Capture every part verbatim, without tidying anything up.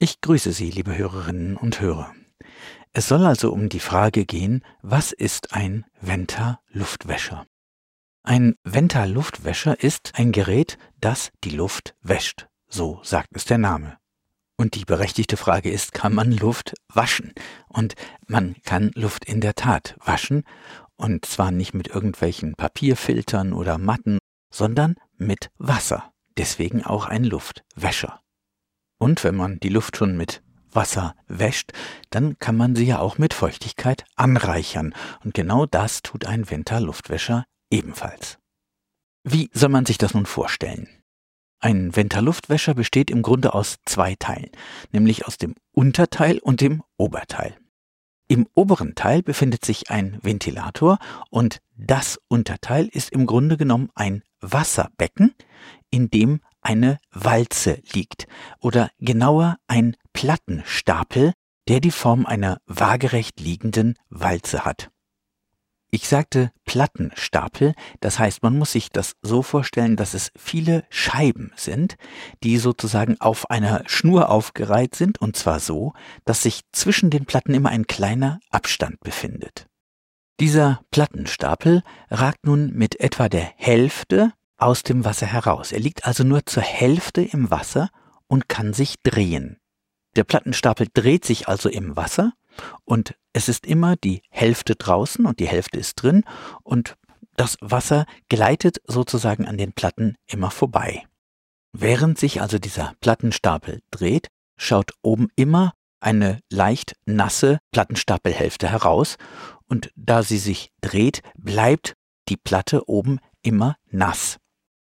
Ich grüße Sie, liebe Hörerinnen und Hörer. Es soll also um die Frage gehen, was ist ein Venta-Luftwäscher? Ein Venta-Luftwäscher ist ein Gerät, das die Luft wäscht. So sagt es der Name. Und die berechtigte Frage ist, kann man Luft waschen? Und man kann Luft in der Tat waschen, und zwar nicht mit irgendwelchen Papierfiltern oder Matten, sondern mit Wasser. Deswegen auch ein Luftwäscher. Und wenn man die Luft schon mit Wasser wäscht, dann kann man sie ja auch mit Feuchtigkeit anreichern. Und genau das tut ein Venta-Luftwäscher ebenfalls. Wie soll man sich das nun vorstellen? Ein Venta-Luftwäscher besteht im Grunde aus zwei Teilen, nämlich aus dem Unterteil und dem Oberteil. Im oberen Teil befindet sich ein Ventilator und das Unterteil ist im Grunde genommen ein Wasserbecken, in dem eine Walze liegt oder genauer ein Plattenstapel, der die Form einer waagerecht liegenden Walze hat. Ich sagte Plattenstapel, das heißt, man muss sich das so vorstellen, dass es viele Scheiben sind, die sozusagen auf einer Schnur aufgereiht sind, und zwar so, dass sich zwischen den Platten immer ein kleiner Abstand befindet. Dieser Plattenstapel ragt nun mit etwa der Hälfte aus dem Wasser heraus. Er liegt also nur zur Hälfte im Wasser und kann sich drehen. Der Plattenstapel dreht sich also im Wasser und es ist immer die Hälfte draußen und die Hälfte ist drin und das Wasser gleitet sozusagen an den Platten immer vorbei. Während sich also dieser Plattenstapel dreht, schaut oben immer eine leicht nasse Plattenstapelhälfte heraus und da sie sich dreht, bleibt die Platte oben immer nass.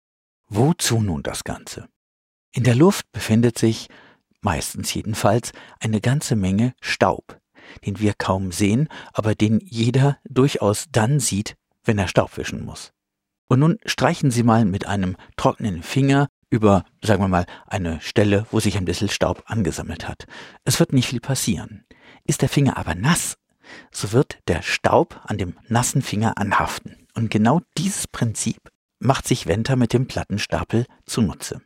Wozu nun das Ganze? In der Luft befindet sich, meistens jedenfalls, eine ganze Menge Staub, den wir kaum sehen, aber den jeder durchaus dann sieht, wenn er Staub wischen muss. Und nun streichen Sie mal mit einem trockenen Finger über, sagen wir mal, eine Stelle, wo sich ein bisschen Staub angesammelt hat. Es wird nicht viel passieren. Ist der Finger aber nass, so wird der Staub an dem nassen Finger anhaften. Und genau dieses Prinzip macht sich Venta mit dem Plattenstapel zunutze.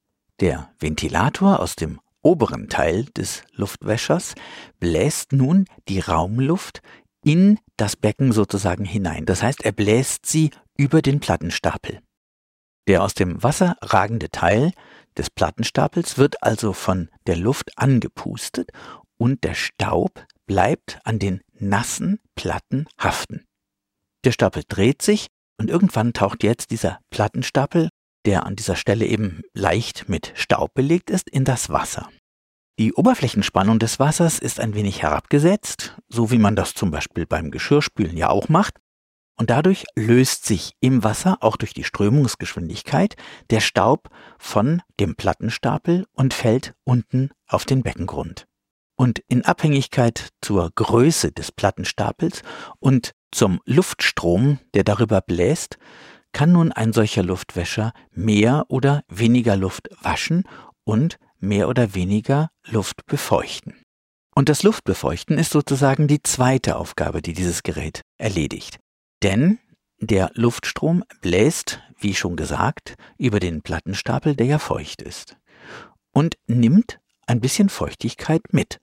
Der Ventilator aus dem oberen Teil des Luftwäschers bläst nun die Raumluft in das Becken sozusagen hinein. Das heißt, er bläst sie über den Plattenstapel. Der aus dem Wasser ragende Teil des Plattenstapels wird also von der Luft angepustet und der Staub bleibt an den nassen Platten haften. Der Stapel dreht sich und irgendwann taucht jetzt dieser Plattenstapel, der an dieser Stelle eben leicht mit Staub belegt ist, in das Wasser. Die Oberflächenspannung des Wassers ist ein wenig herabgesetzt, so wie man das zum Beispiel beim Geschirrspülen ja auch macht, und dadurch löst sich im Wasser, auch durch die Strömungsgeschwindigkeit, der Staub von dem Plattenstapel und fällt unten auf den Beckengrund. Und in Abhängigkeit zur Größe des Plattenstapels und zum Luftstrom, der darüber bläst, kann nun ein solcher Luftwäscher mehr oder weniger Luft waschen und mehr oder weniger Luft befeuchten. Und das Luftbefeuchten ist sozusagen die zweite Aufgabe, die dieses Gerät erledigt. Denn der Luftstrom bläst, wie schon gesagt, über den Plattenstapel, der ja feucht ist, und nimmt ein bisschen Feuchtigkeit mit.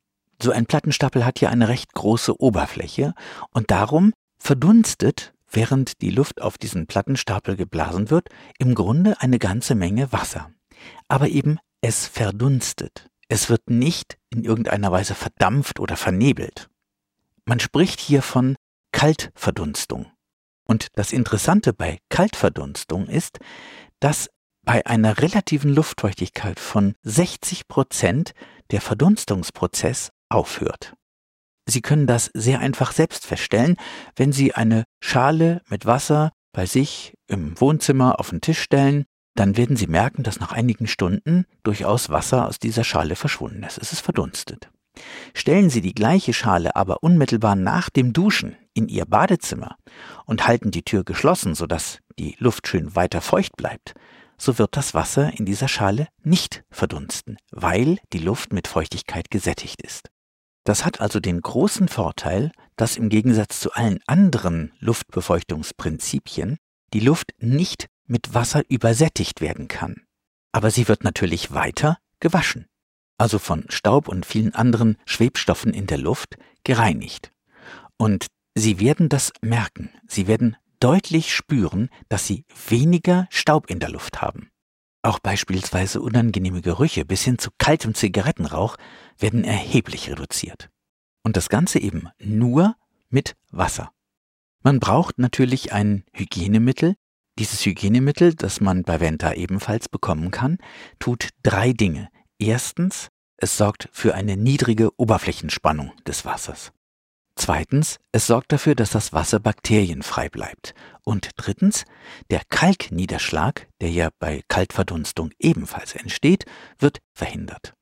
So ein Plattenstapel hat ja eine recht große Oberfläche und darum verdunstet, während die Luft auf diesen Plattenstapel geblasen wird, im Grunde eine ganze Menge Wasser. Aber eben es verdunstet. Es wird nicht in irgendeiner Weise verdampft oder vernebelt. Man spricht hier von Kaltverdunstung. Und das Interessante bei Kaltverdunstung ist, dass bei einer relativen Luftfeuchtigkeit von sechzig Prozent der Verdunstungsprozess aufhört. Sie können das sehr einfach selbst feststellen, wenn Sie eine Schale mit Wasser bei sich im Wohnzimmer auf den Tisch stellen, dann werden Sie merken, dass nach einigen Stunden durchaus Wasser aus dieser Schale verschwunden ist. Es ist verdunstet. Stellen Sie die gleiche Schale aber unmittelbar nach dem Duschen in Ihr Badezimmer und halten die Tür geschlossen, sodass die Luft schön weiter feucht bleibt, so wird das Wasser in dieser Schale nicht verdunsten, weil die Luft mit Feuchtigkeit gesättigt ist. Das hat also den großen Vorteil, dass im Gegensatz zu allen anderen Luftbefeuchtungsprinzipien die Luft nicht mit Wasser übersättigt werden kann. Aber sie wird natürlich weiter gewaschen. also von Staub und vielen anderen Schwebstoffen in der Luft, gereinigt. Und Sie werden das merken. Sie werden deutlich spüren, dass Sie weniger Staub in der Luft haben. Auch beispielsweise unangenehme Gerüche bis hin zu kaltem Zigarettenrauch werden erheblich reduziert. Und das Ganze eben nur mit Wasser. Man braucht natürlich ein Hygienemittel. Dieses Hygienemittel, das man bei Venta ebenfalls bekommen kann, tut drei Dinge. Erstens, es sorgt für eine niedrige Oberflächenspannung des Wassers. Zweitens, es sorgt dafür, dass das Wasser bakterienfrei bleibt. Und drittens, der Kalkniederschlag, der ja bei Kaltverdunstung ebenfalls entsteht, wird verhindert.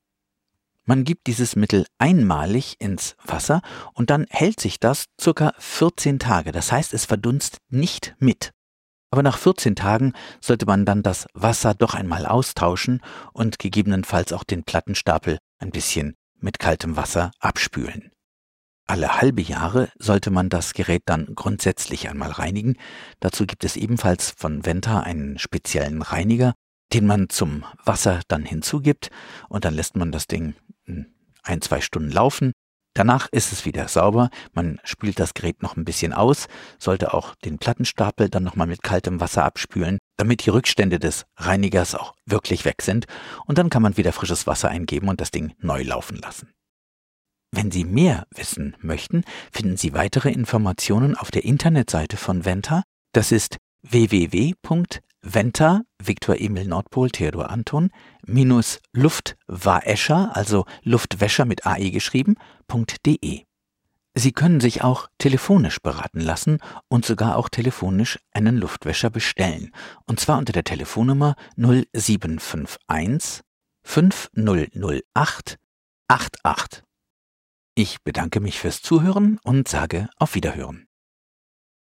Man gibt dieses Mittel einmalig ins Wasser und dann hält sich das ca. vierzehn Tage. Das heißt, es verdunstet nicht mit. Aber nach vierzehn Tagen sollte man dann das Wasser doch einmal austauschen und gegebenenfalls auch den Plattenstapel ein bisschen mit kaltem Wasser abspülen. Alle halbe Jahre sollte man das Gerät dann grundsätzlich einmal reinigen. Dazu gibt es ebenfalls von Venta einen speziellen Reiniger, den man zum Wasser dann hinzugibt und dann lässt man das Ding ein, zwei Stunden laufen. Danach ist es wieder sauber, man spült das Gerät noch ein bisschen aus, sollte auch den Plattenstapel dann nochmal mit kaltem Wasser abspülen, damit die Rückstände des Reinigers auch wirklich weg sind und dann kann man wieder frisches Wasser eingeben und das Ding neu laufen lassen. Wenn Sie mehr wissen möchten, finden Sie weitere Informationen auf der Internetseite von Venta. Das ist w w w punkt venta, Viktor Emil Nordpol, Theodor Anton, minus Luftwaescher, also Luftwäscher mit A E geschrieben, .de. Sie können sich auch telefonisch beraten lassen und sogar auch telefonisch einen Luftwäscher bestellen. Und zwar unter der Telefonnummer null sieben fünf eins fünf null null acht acht acht. Ich bedanke mich fürs Zuhören und sage auf Wiederhören.